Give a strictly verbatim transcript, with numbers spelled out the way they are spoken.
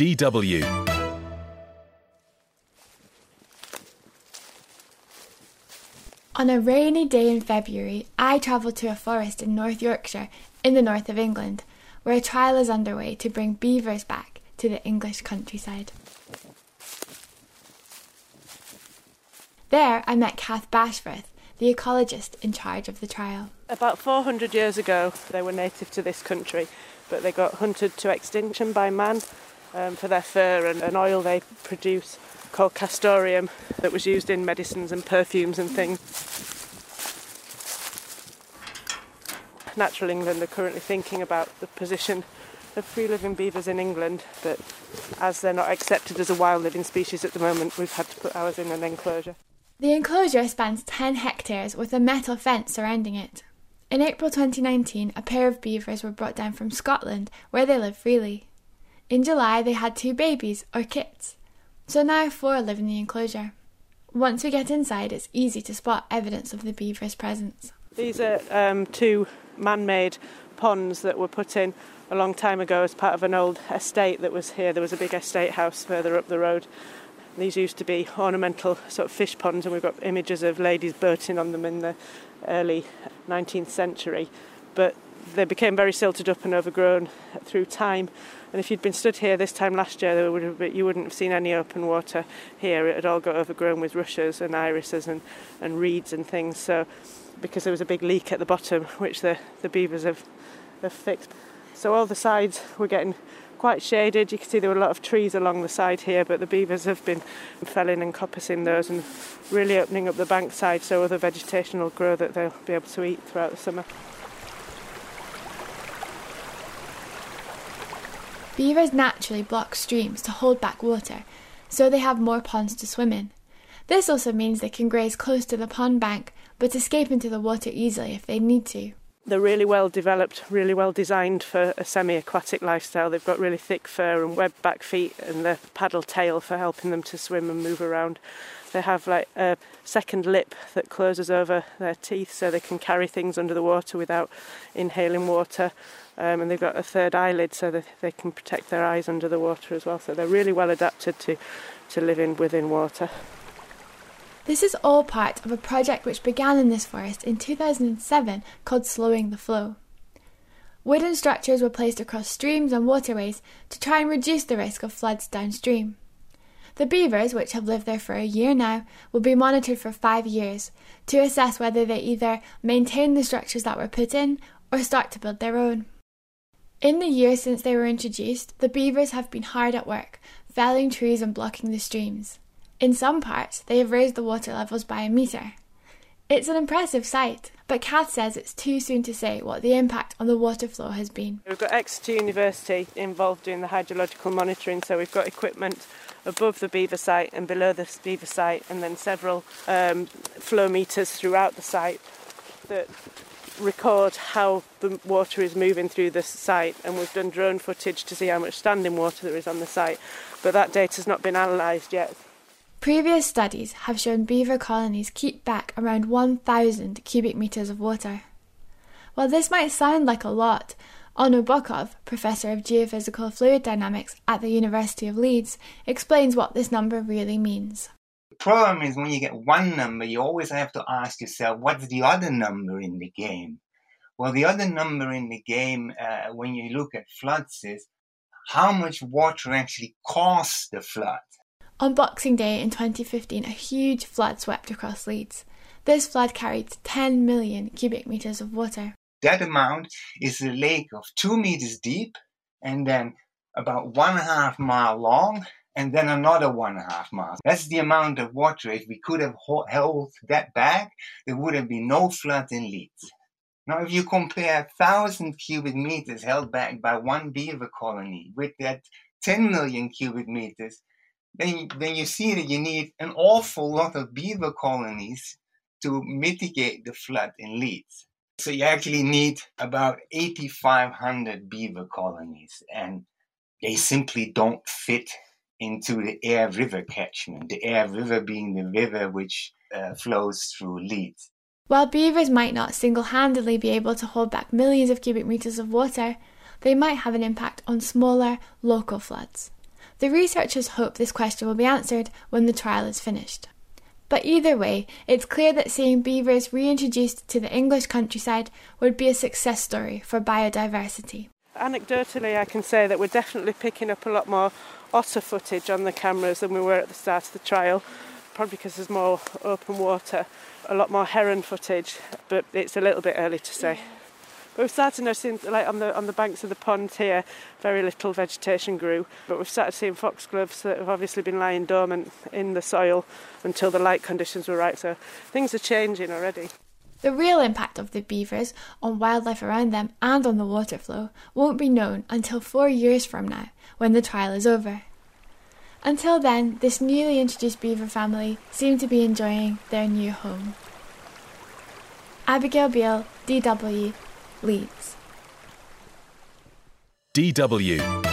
D W. On a rainy day in February, I travelled to a forest in North Yorkshire, in the north of England, where a trial is underway to bring beavers back to the English countryside. There I met Kath Bashforth, the ecologist in charge of the trial. About four hundred years ago they were native to this country, but they got hunted to extinction by man um, for their fur and an oil they produce called castoreum that was used in medicines and perfumes and things. Natural England are currently thinking about the position of free-living beavers in England, but as they're not accepted as a wild living species at the moment, we've had to put ours in an enclosure. The enclosure spans ten hectares with a metal fence surrounding it. In April twenty nineteen, a pair of beavers were brought down from Scotland, where they live freely. In July, they had two babies, or kits. So now four live in the enclosure. Once we get inside, it's easy to spot evidence of the beavers' presence. These are um, two man-made ponds that were put in a long time ago as part of an old estate that was here. There was a big estate house further up the road. These used to be ornamental sort of fish ponds, and we've got images of ladies boating on them in the early nineteenth century. But they became very silted up and overgrown through time. And if you'd been stood here this time last year, there would have been, you wouldn't have seen any open water here. It had all got overgrown with rushes and irises and, and reeds and things. So, because there was a big leak at the bottom, which the, the beavers have, have fixed. So all the sides were getting quite shaded. You can see there were a lot of trees along the side here, but the beavers have been felling and coppicing those and really opening up the bank side so other vegetation will grow that they'll be able to eat throughout the summer. Beavers naturally block streams to hold back water, so they have more ponds to swim in. This also means they can graze close to the pond bank, but escape into the water easily if they need to. They're really well developed, really well designed for a semi-aquatic lifestyle. They've got really thick fur and webbed back feet and the paddle tail for helping them to swim and move around. They have like a second lip that closes over their teeth so they can carry things under the water without inhaling water. Um, and they've got a third eyelid so that they can protect their eyes under the water as well. So they're really well adapted to, to living within water. This is all part of a project which began in this forest in two thousand seven called Slowing the Flow. Wooden structures were placed across streams and waterways to try and reduce the risk of floods downstream. The beavers, which have lived there for a year now, will be monitored for five years to assess whether they either maintain the structures that were put in or start to build their own. In the years since they were introduced, the beavers have been hard at work, felling trees and blocking the streams. In some parts, they have raised the water levels by a metre. It's an impressive sight, but Kath says it's too soon to say what the impact on the water flow has been. We've got Exeter University involved in the hydrological monitoring, so we've got equipment above the beaver site and below the beaver site, and then several um, flow meters throughout the site that record how the water is moving through the site, and we've done drone footage to see how much standing water there is on the site, but that data's not been analysed yet. Previous studies have shown beaver colonies keep back around one thousand cubic metres of water. While this might sound like a lot, Onno Bokov, Professor of Geophysical Fluid Dynamics at the University of Leeds, explains what this number really means. The problem is when you get one number, you always have to ask yourself, what's the other number in the game? Well, the other number in the game, uh, when you look at floods, is how much water actually caused the flood. On Boxing Day in twenty fifteen, a huge flood swept across Leeds. This flood carried ten million cubic metres of water. That amount is a lake of two metres deep and then about one and a half mile long and then another one and a half miles. That's the amount of water. If we could have held that back, there would have been no flood in Leeds. Now, if you compare one thousand cubic metres held back by one beaver colony with that ten million cubic metres, Then, then you see that you need an awful lot of beaver colonies to mitigate the flood in Leeds. So you actually need about eighty-five hundred beaver colonies, and they simply don't fit into the Aire River catchment, the Aire River being the river which uh, flows through Leeds. While beavers might not single-handedly be able to hold back millions of cubic metres of water, they might have an impact on smaller, local floods. The researchers hope this question will be answered when the trial is finished. But either way, it's clear that seeing beavers reintroduced to the English countryside would be a success story for biodiversity. Anecdotally, I can say that we're definitely picking up a lot more otter footage on the cameras than we were at the start of the trial, probably because there's more open water, a lot more heron footage, but it's a little bit early to say. But we've started noticing, like on the on the banks of the pond here, very little vegetation grew, but we've started seeing foxgloves that have obviously been lying dormant in the soil until the light conditions were right, so things are changing already. The real impact of the beavers on wildlife around them and on the water flow won't be known until four years from now, when the trial is over. Until then, this newly introduced beaver family seem to be enjoying their new home. Abigail Beale, D W, Leeds. D W